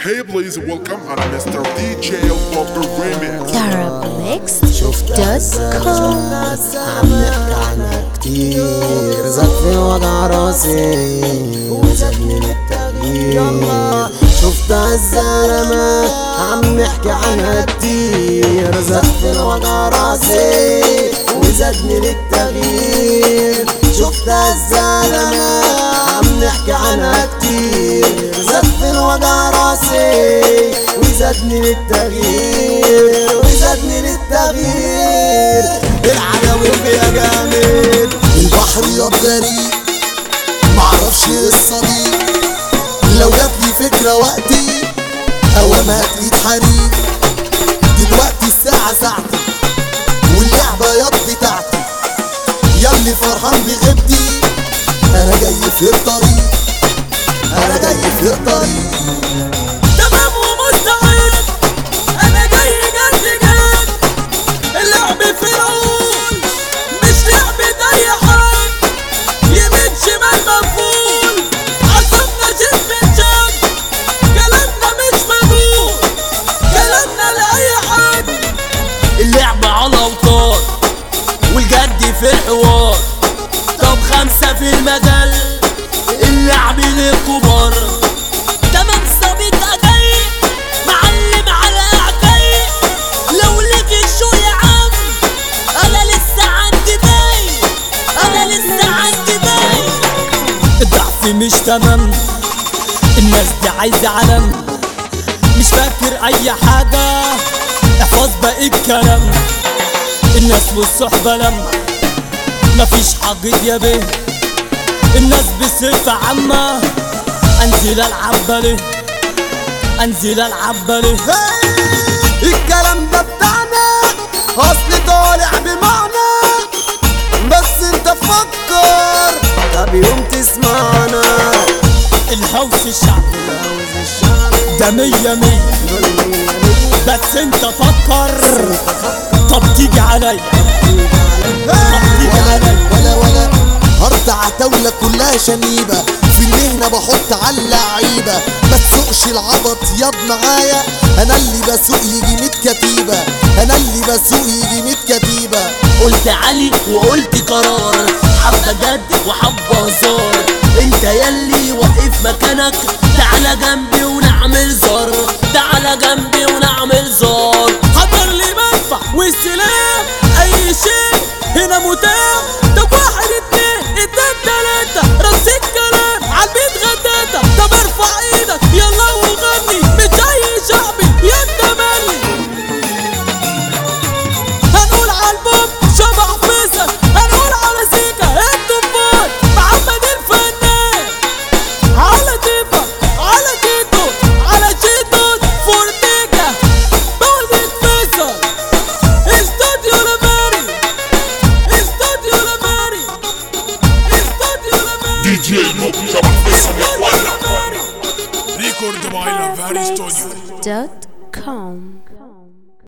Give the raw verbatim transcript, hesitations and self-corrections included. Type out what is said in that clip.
Hey please welcome على مستر دي جي بوب ريميكس. Theraplex دوت كوم. عم نحكي عنها كتير، زاد في وجع راسي وزادني للتغيير. شفتها الزلمة عم نحكي عنها كتير، زاد في وجع راسي وزادني للتغيير. شفتها الزلمة عم نحكي عنها كتير، زاد في وجع راسي وزادني للتغيير وزادني للتغيير. العداوي فيها جامد، البحر ياض غريب معرفش الصديق. لو جاتلي فكرة وقتي اوامها تقيد حريق. دلوقتي الساعة ساعتي واللعبة ياض بتاعتي. ياللي فرحان بغيبتي انا جاي في الطريق، انا جاي في الطريق. تمام ومستعد، انا جاي جد جد. اللعب في العون مش لعبة اي حد، يمين شمال مقفول عصبنا شد شد. كلامنا مش مقبول، كلامنا لاي حد. اللعبة على اوتار والجد في الحوار. طب خمسة في المجال، اللعب للكبار. تمام صبيت جاي معلم على اعدائي. لو لقي شو يا عم انا لسه عندي باي، انا لسه عندي باي. الضعف مش تمام، الناس دي عايزة علم. مش فاكر اي حاجة، احفظ باقي الكلام. الناس والصحبة لما مفيش حاجة يا بيه. الناس بصفة عامة انزل العب باليه، انزل العب باليه. الكلام ده بتاعنا اصل طالع بمعنى، بس انت فكر طب يوم تسمعنا. الهوس الشعبي ده مية مية، بس انت فكر. طب تيجي عليا، طب تيجي عليا. ولا ولا هرد عتاولة كلها شنيبة، في المهنة بحط على اللعيبة. ما تسوقش العبط ياض معايا، انا اللي بسوق يجي ميت كتيبة، انا اللي بسوق يجي ميت كتيبة. قلت علي وقلت قرار، حبة جد وحبة هزار. انت ياللي واقف مكانك، تعالى جنبي ونعمل زار، تعالى جنبي ونعمل زار. حضر لي مدفع والسلاح، اي شيء هنا متاح. طب واحد اتنين اتنين تلاتة، رص الكلام عالبيت غداتة. طب ارفع ايدك يلا وغني، مش اي شعبي يا التملي. هنقول عالبوب شبح فيصل، هنقول على سيكا التوفان محمد الفنان. على تيفا على تيتو على شيتوت فورتيكا بولد فيصل. استوديو لافاري، استوديو لافاري، استوديو لافاري. دي جي بوب شبح فيصل يا اخوانا. ريكورد باي لافاري ستوديو دوت كوم.